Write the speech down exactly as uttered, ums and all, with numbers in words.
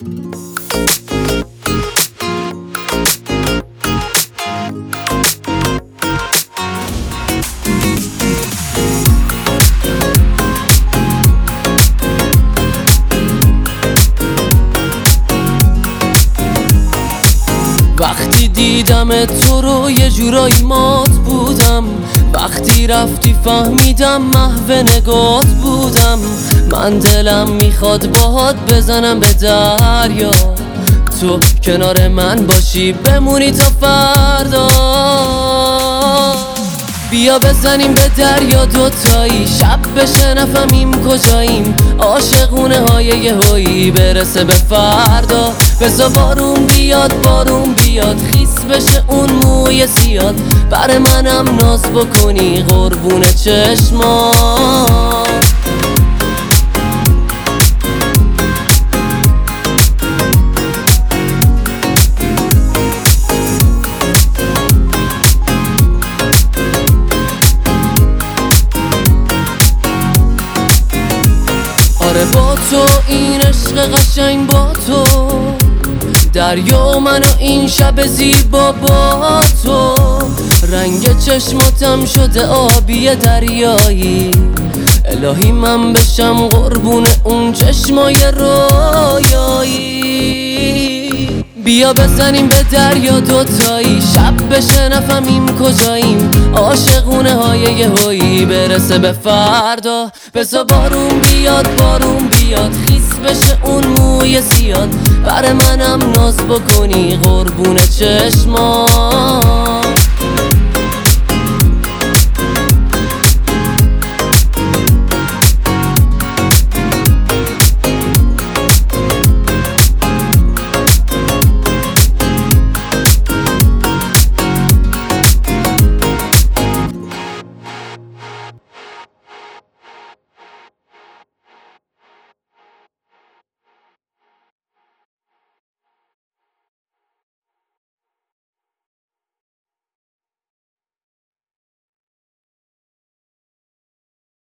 وقتی دیدم تو رو یه جورایی مات بودم، وقتی رفتی فهمیدم محو نگات بودم. من دلم میخواد باهات بزنم به دریا، تو کنار من باشی بمونی تا فردا. بیا بزنیم به دریا دوتایی، شب بشه نفهمیم کجاییم، عاشقونه های یهویی برسه به فردا. بزا بارون بیاد بارون بیاد، خیس بشه اون موی سیاد، بر منم ناز بکنی قربون چشمات. آره با تو این عشق قشنگ، با تو دریا من و این شب زیبا، با تو رنگ چشماتم شده آبی دریایی. الهی من بشم قربون اون چشمای رویایی. بیا بزنیم به دریا دوتایی، شب بشه نفهمیم کجاییم، عاشقونه های یهویی برسه به فردا. بزا بارون بیاد بارون بیاد، خیس بشه اون موی سیاد، بر منم ناز بکنی قربون چشمات.